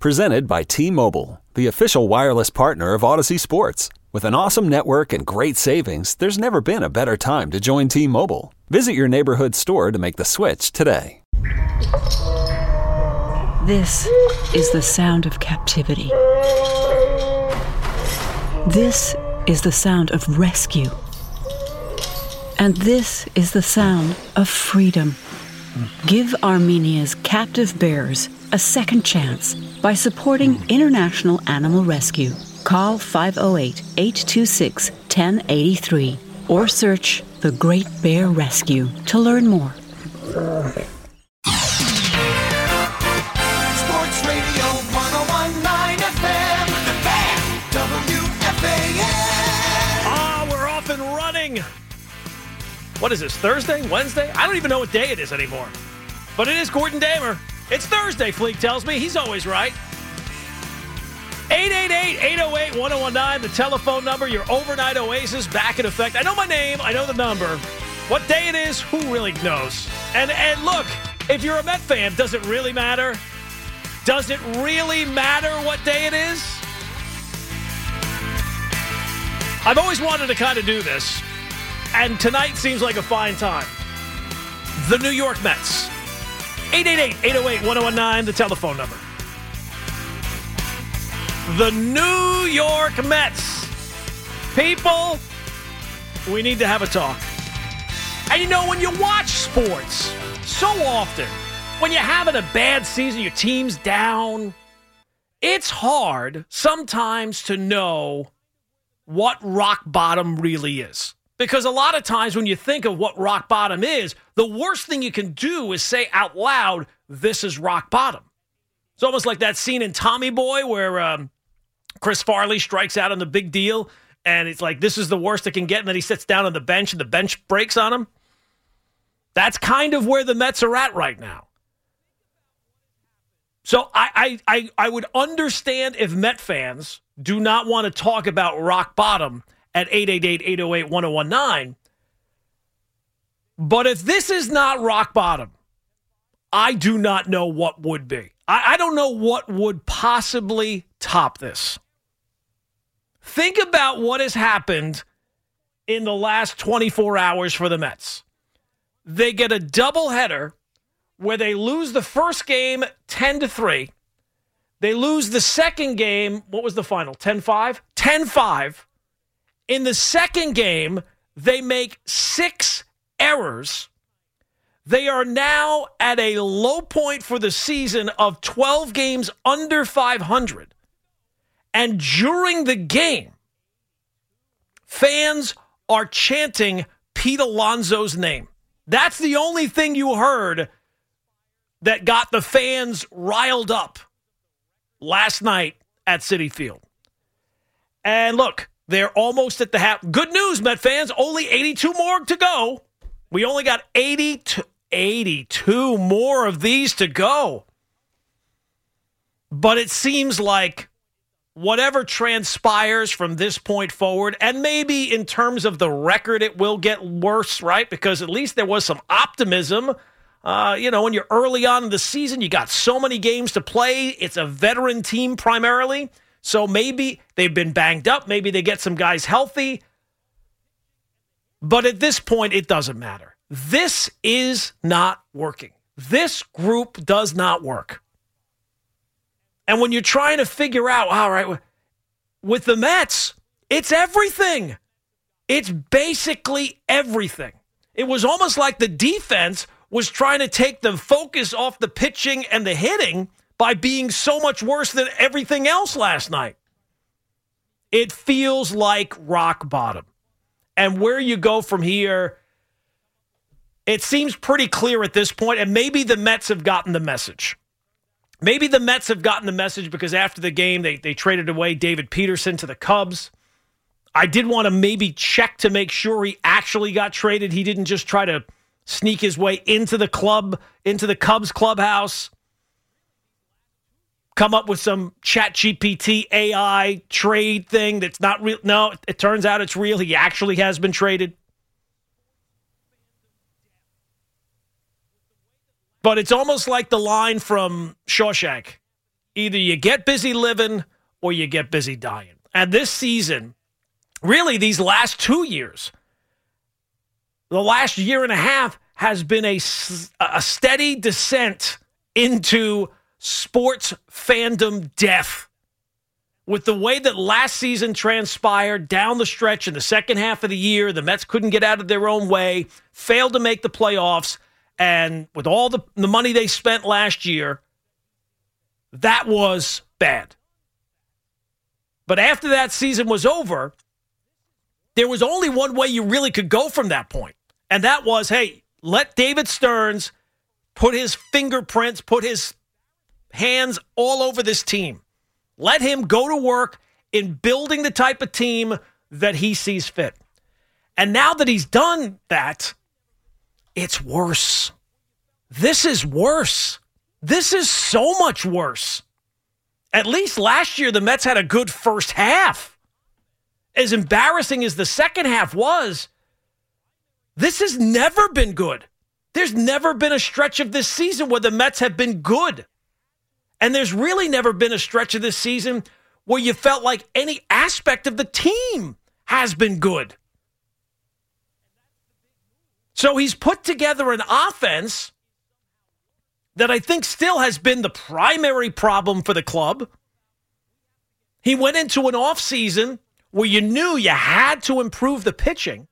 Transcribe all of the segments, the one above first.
Presented by T-Mobile, the official wireless partner of Odyssey Sports. With an awesome network and great savings, there's never been a better time to join T-Mobile. Visit your neighborhood store to make the switch today. This is the sound of captivity. This is the sound of rescue. And this is the sound of freedom. Give Armenia's captive bears a second chance by supporting International Animal Rescue. Call 508-826-1083 or search The Great Bear Rescue to learn more. Sports Radio 101.9 FM, The Fan, WFAN. We're off and running. What is this, Thursday, Wednesday? I don't even know what day it is anymore. But it is Gordon Damer. It's Thursday, Fleek tells me. He's always right. 888-808-1019, the telephone number, your overnight oasis back in effect. I know my name, I know the number. What day it is, who really knows? And look, if you're a Met fan, does it really matter? Does it really matter what day it is? I've always wanted to kind of do this, and tonight seems like a fine time. The New York Mets. 888-808-1019, the telephone number. The New York Mets. People, we need to have a talk. And you know, when you watch sports so often, when you're having a bad season, your team's down, it's hard sometimes to know what rock bottom really is. Because a lot of times when you think of what rock bottom is, the worst thing you can do is say out loud, this is rock bottom. It's almost like that scene in Tommy Boy where Chris Farley strikes out on the big deal, and it's like, this is the worst it can get, and then he sits down on the bench, and the bench breaks on him. That's kind of where the Mets are at right now. So I would understand if Met fans do not want to talk about rock bottom at 888-808-1019. But if this is not rock bottom, I do not know what would be. I don't know what would possibly top this. Think about what has happened in the last 24 hours for the Mets. They get a doubleheader where they lose the first game 10-3. They lose the second game, what was the final, 10-5? 10-5. In the second game, they make 6 errors. They are now at a low point for the season of 12 games under 500. And during the game, fans are chanting Pete Alonso's name. That's the only thing you heard that got the fans riled up last night at Citi Field. And look, they're almost at the half. Good news, Met fans, only 82 more to go. We only got 82 more of these to go. But it seems like whatever transpires from this point forward, and maybe in terms of the record, it will get worse, right? Because at least there was some optimism. When you're early on in the season, you got so many games to play. It's a veteran team primarily. So maybe they've been banged up. Maybe they get some guys healthy. But at this point, it doesn't matter. This is not working. This group does not work. And when you're trying to figure out, all right, with the Mets, it's everything. It's basically everything. It was almost like the defense was trying to take the focus off the pitching and the hitting by being so much worse than everything else last night. It feels like rock bottom. And where you go from here, it seems pretty clear at this point, and maybe the Mets have gotten the message. Maybe the Mets have gotten the message because after the game, they traded away David Peterson to the Cubs. I did want to maybe check to make sure he actually got traded. He didn't just try to sneak his way into the club, into the Cubs clubhouse, come up with some ChatGPT AI trade thing that's not real. No, it turns out it's real. He actually has been traded. But it's almost like the line from Shawshank. Either you get busy living or you get busy dying. And this season, really these last 2 years, the last year and a half has been a steady descent into sports fandom death. With the way that last season transpired down the stretch in the second half of the year, the Mets couldn't get out of their own way, failed to make the playoffs, and with all the money they spent last year, that was bad. But after that season was over, there was only one way you really could go from that point, and that was, hey, let David Stearns put his fingerprints, put his hands all over this team. Let him go to work in building the type of team that he sees fit. And now that he's done that, it's worse. This is worse. This is so much worse. At least last year, the Mets had a good first half. As embarrassing as the second half was, this has never been good. There's never been a stretch of this season where the Mets have been good. And there's really never been a stretch of this season where you felt like any aspect of the team has been good. So he's put together an offense that I think still has been the primary problem for the club. He went into an offseason where you knew you had to improve the pitching.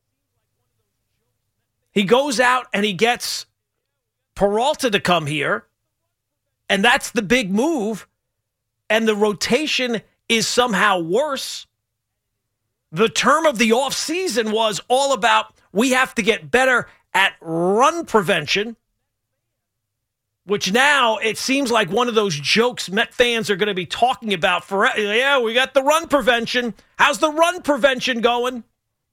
He goes out and he gets Peralta to come here. And that's the big move. And the rotation is somehow worse. The term of the offseason was all about we have to get better at run prevention, which now it seems like one of those jokes Met fans are going to be talking about forever. Yeah, we got the run prevention. How's the run prevention going?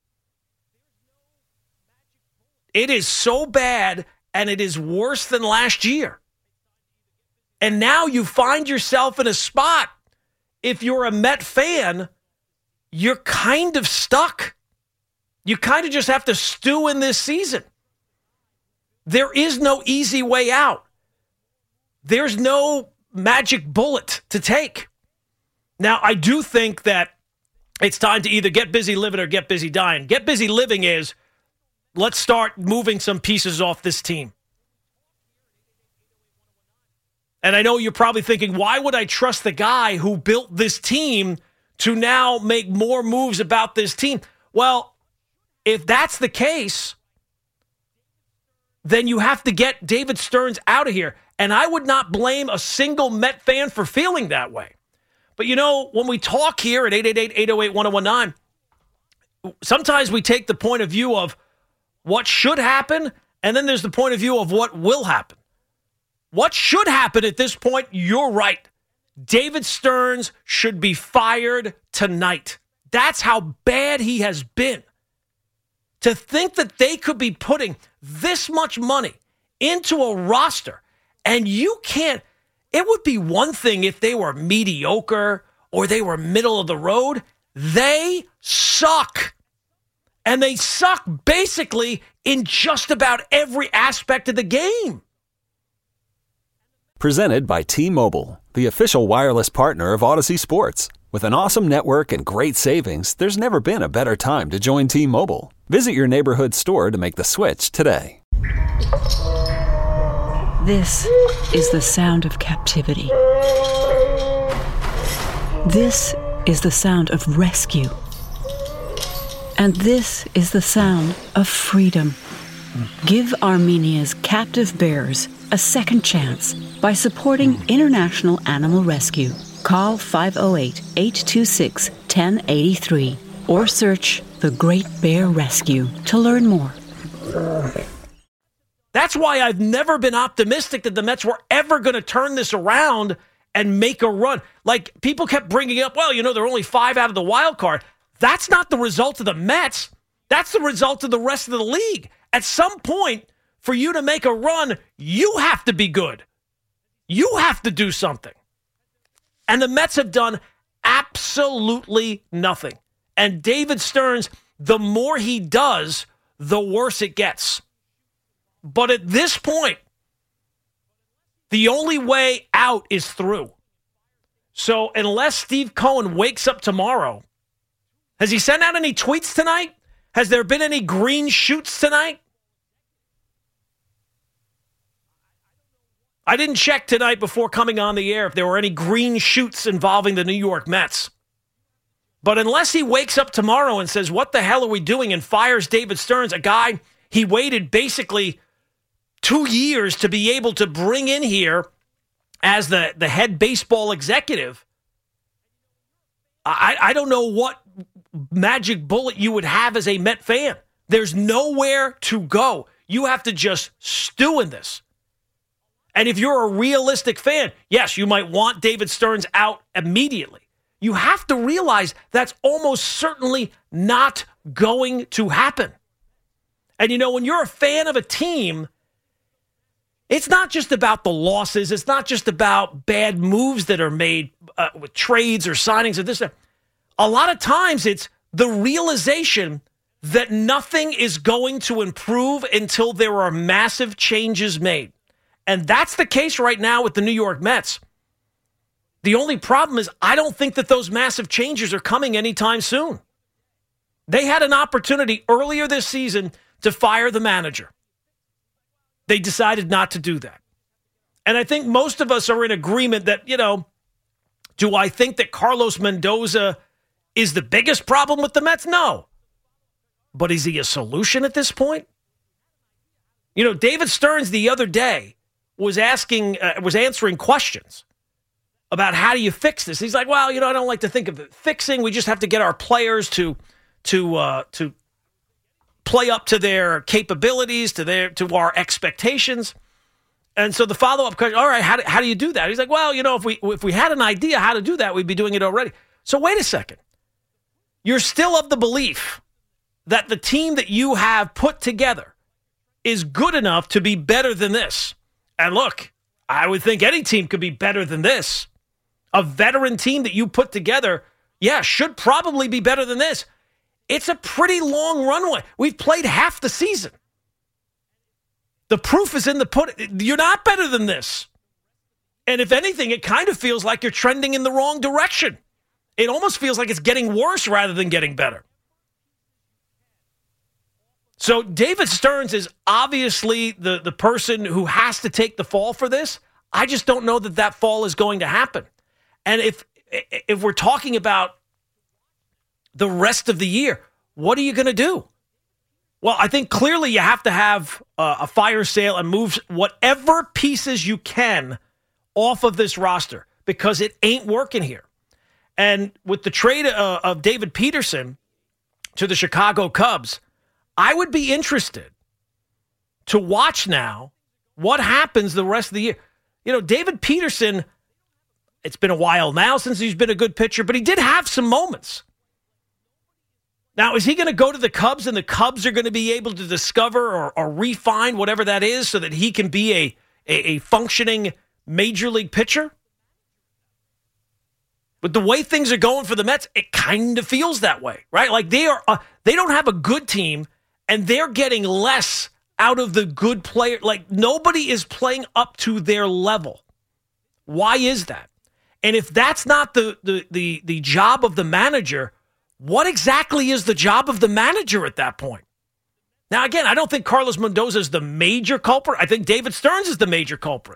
It is so bad, and it is worse than last year. And now you find yourself in a spot, if you're a Met fan, you're kind of stuck. You kind of just have to stew in this season. There is no easy way out. There's no magic bullet to take. Now, I do think that it's time to either get busy living or get busy dying. Get busy living is, let's start moving some pieces off this team. And I know you're probably thinking, why would I trust the guy who built this team to now make more moves about this team? Well, if that's the case, then you have to get David Stearns out of here. And I would not blame a single Met fan for feeling that way. But, you know, when we talk here at 888-808-1019, sometimes we take the point of view of what should happen, and then there's the point of view of what will happen. What should happen at this point, you're right. David Stearns should be fired tonight. That's how bad he has been. To think that they could be putting this much money into a roster, and you can't, it would be one thing if they were mediocre or they were middle of the road. They suck. And they suck basically in just about every aspect of the game. Presented by T-Mobile, the official wireless partner of Odyssey Sports. With an awesome network and great savings, there's never been a better time to join T-Mobile. Visit your neighborhood store to make the switch today. This is the sound of captivity. This is the sound of rescue. And this is the sound of freedom. Give Armenia's captive bears a second chance by supporting International Animal Rescue. Call 508-826-1083 or search The Great Bear Rescue to learn more. That's why I've never been optimistic that the Mets were ever going to turn this around and make a run. Like, people kept bringing up, well, you know, they're only 5 out of the wild card. That's not the result of the Mets. That's the result of the rest of the league. At some point, for you to make a run, you have to be good. You have to do something. And the Mets have done absolutely nothing. And David Stearns, the more he does, the worse it gets. But at this point, the only way out is through. So unless Steve Cohen wakes up tomorrow, has he sent out any tweets tonight? Has there been any green shoots tonight? I didn't check tonight before coming on the air if there were any green shoots involving the New York Mets. But unless he wakes up tomorrow and says, what the hell are we doing, and fires David Stearns, a guy he waited basically 2 years to be able to bring in here as the head baseball executive, I don't know what magic bullet you would have as a Met fan. There's nowhere to go. You have to just stew in this. And if you're a realistic fan, yes, you might want David Stearns out immediately. You have to realize that's almost certainly not going to happen. And, when you're a fan of a team, it's not just about the losses. It's not just about bad moves that are made with trades or signings or this. A lot of times it's the realization that nothing is going to improve until there are massive changes made. And that's the case right now with the New York Mets. The only problem is I don't think that those massive changes are coming anytime soon. They had an opportunity earlier this season to fire the manager. They decided not to do that. And I think most of us are in agreement that, do I think that Carlos Mendoza is the biggest problem with the Mets? No. But is he a solution at this point? David Stearns the other day was answering questions about how do you fix this. He's like, well, I don't like to think of it fixing. We just have to get our players to play up to their capabilities, to our expectations. And so the follow-up question, all right, how do you do that? He's like, well, if we had an idea how to do that, we'd be doing it already. So wait a second. You're still of the belief that the team that you have put together is good enough to be better than this. And look, I would think any team could be better than this. A veteran team that you put together, should probably be better than this. It's a pretty long runway. We've played half the season. The proof is in the pudding. You're not better than this. And if anything, it kind of feels like you're trending in the wrong direction. It almost feels like it's getting worse rather than getting better. So David Stearns is obviously the person who has to take the fall for this. I just don't know that fall is going to happen. And if we're talking about the rest of the year, what are you going to do? Well, I think clearly you have to have a fire sale and move whatever pieces you can off of this roster because it ain't working here. And with the trade of David Peterson to the Chicago Cubs, I would be interested to watch now what happens the rest of the year. David Peterson, it's been a while now since he's been a good pitcher, but he did have some moments. Now, is he going to go to the Cubs and the Cubs are going to be able to discover or refine whatever that is so that he can be a functioning major league pitcher? But the way things are going for the Mets, it kind of feels that way, right? Like they don't have a good team and they're getting less out of the good player. Like nobody is playing up to their level. Why is that? And if that's not the job of the manager, what exactly is the job of the manager at that point? Now, again, I don't think Carlos Mendoza is the major culprit. I think David Stearns is the major culprit.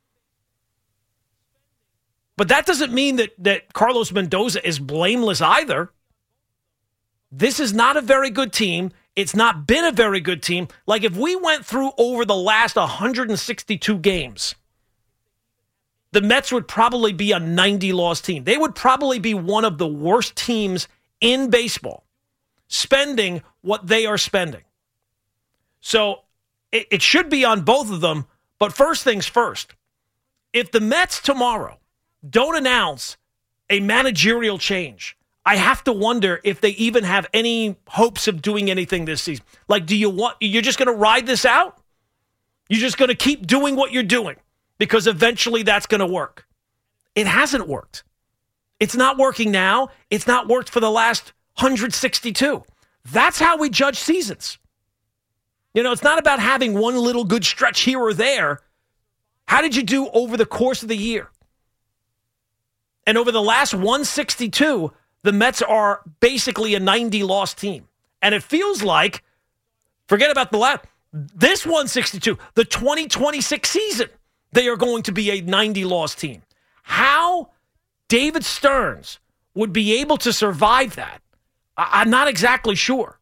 But that doesn't mean that Carlos Mendoza is blameless either. This is not a very good team. It's not been a very good team. Like if we went through over the last 162 games, the Mets would probably be a 90-loss team. They would probably be one of the worst teams in baseball, spending what they are spending. So it should be on both of them. But first things first, if the Mets tomorrow don't announce a managerial change, I have to wonder if they even have any hopes of doing anything this season. Like, you're just going to ride this out? You're just going to keep doing what you're doing because eventually that's going to work. It hasn't worked. It's not working now. It's not worked for the last 162. That's how we judge seasons. It's not about having one little good stretch here or there. How did you do over the course of the year? And over the last 162, the Mets are basically a 90-loss team. And it feels like, forget about the last, this 162, the 2026 season, they are going to be a 90-loss team. How David Stearns would be able to survive that, I'm not exactly sure.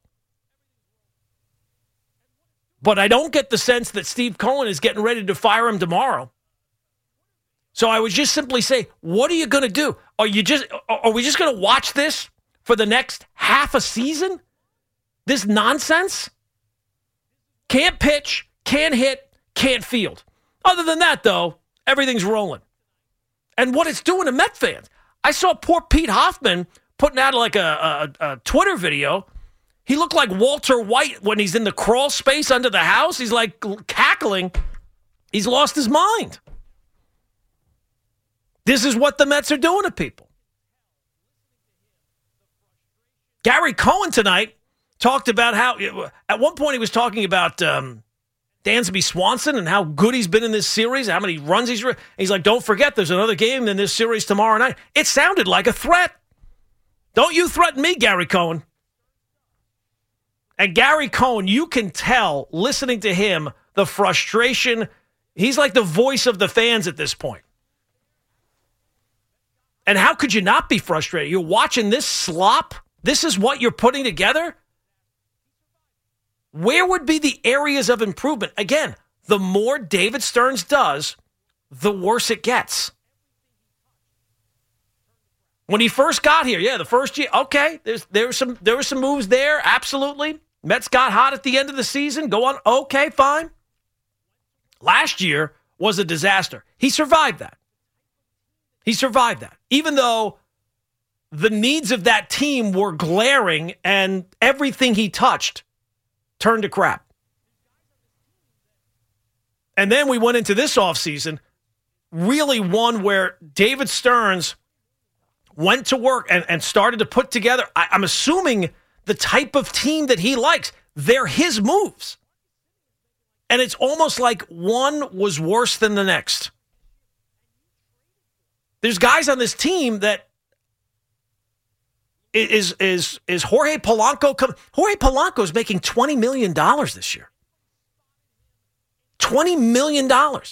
But I don't get the sense that Steve Cohen is getting ready to fire him tomorrow. So I would just simply say, what are you going to do? Are we just going to watch this for the next half a season? This nonsense? Can't pitch, can't hit, can't field. Other than that, though, everything's rolling. And what it's doing to Met fans. I saw poor Pete Hoffman putting out like a Twitter video. He looked like Walter White when he's in the crawl space under the house. He's like cackling. He's lost his mind. This is what the Mets are doing to people. Gary Cohen tonight talked about how, at one point he was talking about Dansby Swanson and how good he's been in this series, how many runs he's like, don't forget, there's another game in this series tomorrow night. It sounded like a threat. Don't you threaten me, Gary Cohen. And Gary Cohen, you can tell, listening to him, the frustration. He's like the voice of the fans at this point. And how could you not be frustrated? You're watching this slop. This is what you're putting together. Where would be the areas of improvement? Again, the more David Stearns does, the worse it gets. When he first got here, the first year, okay, there were some moves there, absolutely. Mets got hot at the end of the season. Go on, okay, fine. Last year was a disaster. He survived that. Even though the needs of that team were glaring and everything he touched turned to crap. And then we went into this offseason, really one where David Stearns went to work and started to put together, I'm assuming, the type of team that he likes. They're his moves. And it's almost like one was worse than the next. There's guys on this team that is Jorge Polanco. Jorge Polanco is making $20 million this year. $20 million.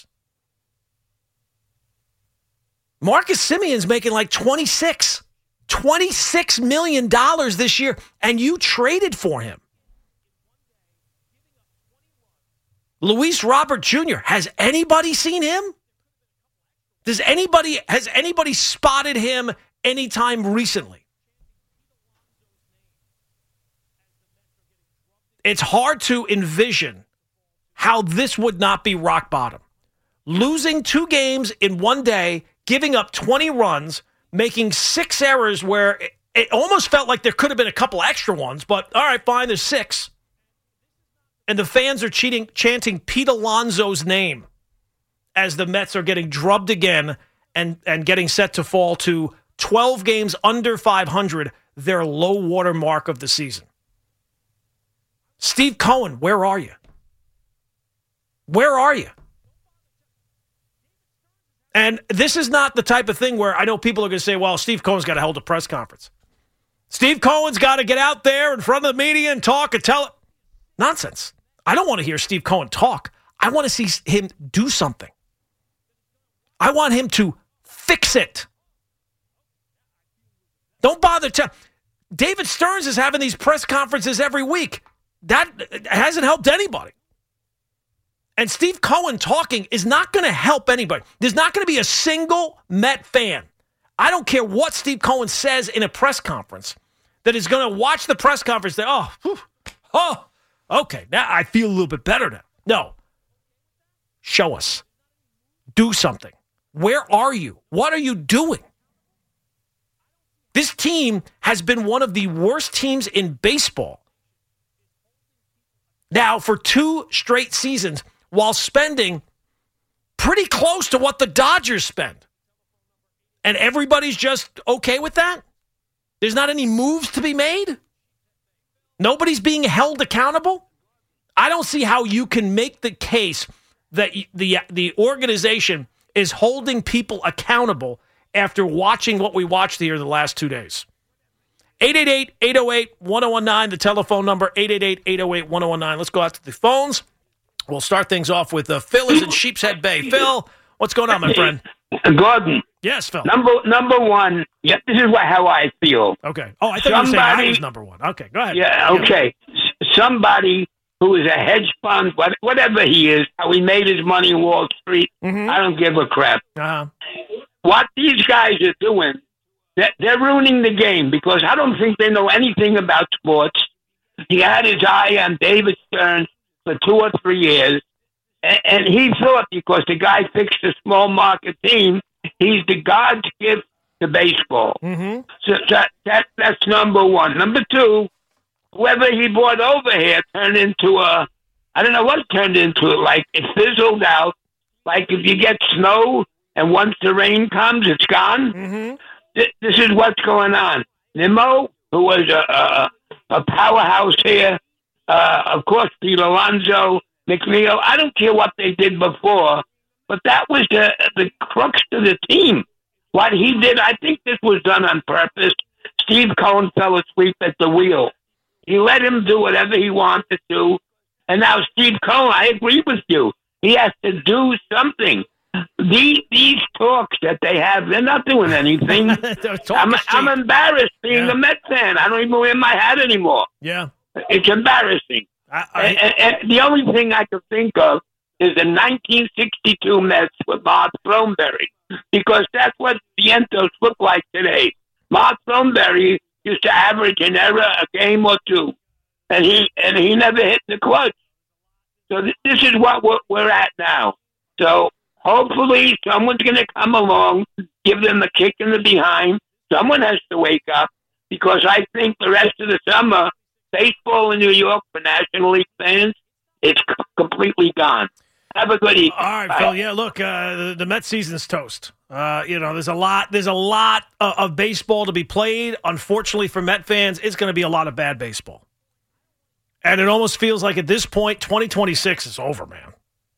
Marcus Simeon's making like $26 million this year, and you traded for him. Luis Robert Jr., has anybody seen him? Has anybody spotted him anytime recently? It's hard to envision how this would not be rock bottom. Losing 2 games in one day, giving up 20 runs, making 6 errors where it almost felt like there could have been a couple extra ones, but all right, fine, there's 6. And the fans are chanting Pete Alonso's name as the Mets are getting drubbed again and getting set to fall to 12 games under 500, their low water mark of the season. Steve Cohen, where are you? Where are you? And this is not the type of thing where I know people are going to say, well, Steve Cohen's got to hold a press conference. Steve Cohen's got to get out there in front of the media and talk and tell it. Nonsense. I don't want to hear Steve Cohen talk. I want to see him do something. I want him to fix it. Don't bother. David Stearns is having these press conferences every week. That hasn't helped anybody. And Steve Cohen talking is not going to help anybody. There's not going to be a single Met fan. I don't care what Steve Cohen says in a press conference that is going to watch the press conference and say, okay, now I feel a little bit better now. No. Show us. Do something. Where are you? What are you doing? This team has been one of the worst teams in baseball now for 2 straight seasons while spending pretty close to what the Dodgers spend. And everybody's just okay with that? There's not any moves to be made? Nobody's being held accountable? I don't see how you can make the case that the organization is holding people accountable after watching what we watched here the last 2 days. 888-808-1019, the telephone number, 888-808-1019. Let's go out to the phones. We'll start things off with Phil is in Sheepshead Bay. Phil, what's going on, my friend? Gordon. Yes, Phil. Number one. Yeah, this is how I feel. Okay. Oh, I thought you were saying I was number one. Okay, go ahead. Yeah, okay. Somebody who is a hedge fund, whatever he is, how he made his money in Wall Street, I don't give a crap. Uh-huh. What these guys are doing, they're ruining the game because I don't think they know anything about sports. He had his eye on David Stern for 2 or 3 years, and he thought because the guy fixed a small market team, he's the God's gift to baseball. Mm-hmm. So that's number one. Number two, whoever he brought over here turned into I don't know what it turned into. Like it fizzled out. Like if you get snow and once the rain comes, it's gone. Mm-hmm. This is what's going on. Nimmo, who was a powerhouse here, of course, Pete Alonso, McNeil. I don't care what they did before, but that was the crux of the team. What he did, I think this was done on purpose. Steve Cohen fell asleep at the wheel. He let him do whatever he wanted to. And now Steve Cohen, I agree with you. He has to do something. These talks that they have, they're not doing anything. I'm embarrassed being a Met fan. I don't even wear my hat anymore. Yeah. It's embarrassing. And the only thing I can think of is the 1962 Mets with Mark Throneberry, because that's what Vientos look like today. Mark Throneberry used to average an error a game or two, and he never hit the clutch. So this is what we're at now. So hopefully someone's going to come along, give them a kick in the behind. Someone has to wake up, because I think the rest of the summer, baseball in New York for National League fans, it's completely gone. Have a good evening. All right, Phil. Yeah, look, the Mets season's toast. There's a lot of baseball to be played. Unfortunately for Met fans, it's going to be a lot of bad baseball. And it almost feels like at this point, 2026 is over, man.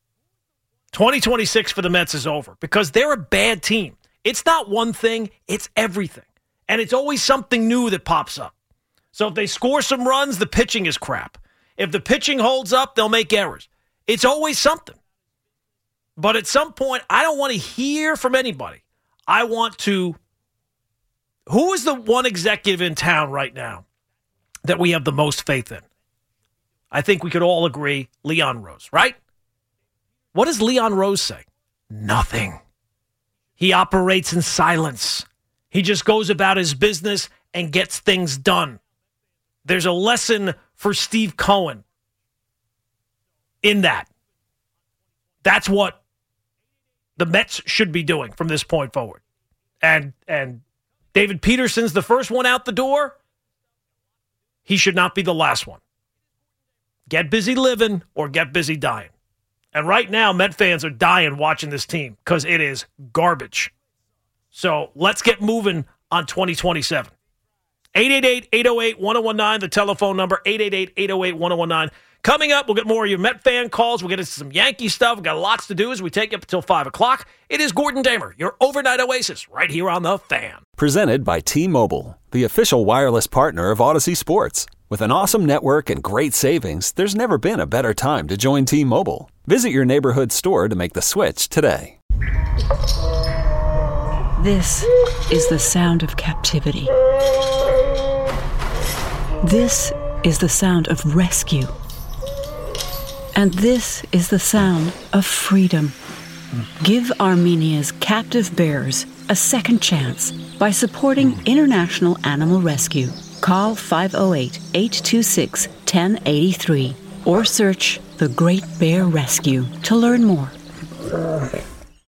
2026 for the Mets is over because they're a bad team. It's not one thing, it's everything. And it's always something new that pops up. So if they score some runs, the pitching is crap. If the pitching holds up, they'll make errors. It's always something. But at some point, I don't want to hear from anybody. I want to... Who is the one executive in town right now that we have the most faith in? I think we could all agree, Leon Rose, right? What does Leon Rose say? Nothing. He operates in silence. He just goes about his business and gets things done. There's a lesson for Steve Cohen in that. That's what the Mets should be doing from this point forward. And David Peterson's the first one out the door. He should not be the last one. Get busy living or get busy dying. And right now, Met fans are dying watching this team because it is garbage. So let's get moving on 2027. 888-808-1019, the telephone number, 888-808-1019. Coming up, we'll get more of your Met fan calls. We'll get into some Yankee stuff. We've got lots to do as we take you up until 5 o'clock. It is Gordon Damer, your overnight oasis, right here on The Fan. Presented by T-Mobile, the official wireless partner of Odyssey Sports. With an awesome network and great savings, there's never been a better time to join T-Mobile. Visit your neighborhood store to make the switch today. This is the sound of captivity. This is the sound of rescue. And this is the sound of freedom. Give Armenia's captive bears a second chance by supporting International Animal Rescue. Call 508-826-1083 or search The Great Bear Rescue to learn more.